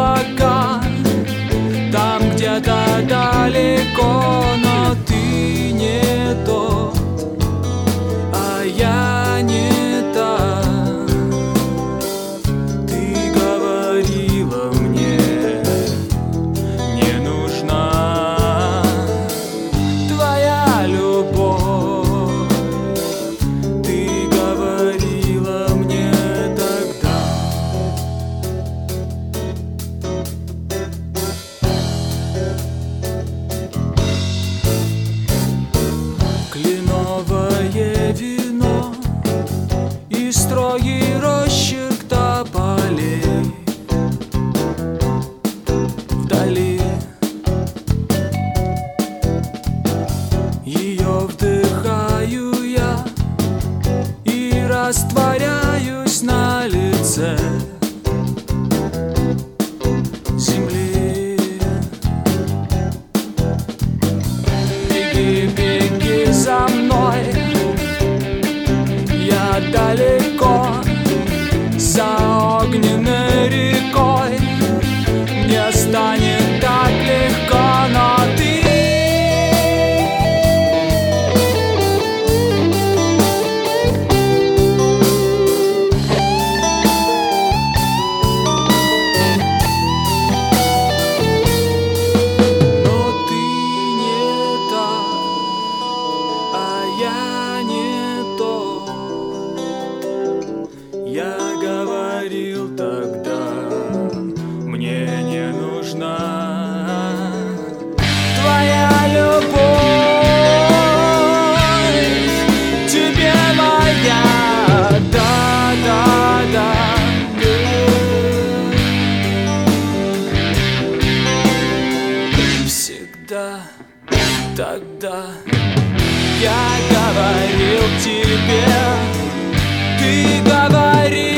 пока. Там где-то далеко, но ты не тот, а я не та. Ты говорила мне, не нужна твоя любовь. Ты говорила мне тогда. Кленовое вино и строгий росчерк тополей вдали. Ее вдыхаю я и растворяюсь на лице земли. Беги, беги за мной, я далеко, за огненной рекой. Мне станет так легко, но ты не та, а я не тот. Я говорил тогда, мне не нужна твоя любовь. Тебе моя, да, да, да. Всегда тогда я говорил тебе, ты говорил.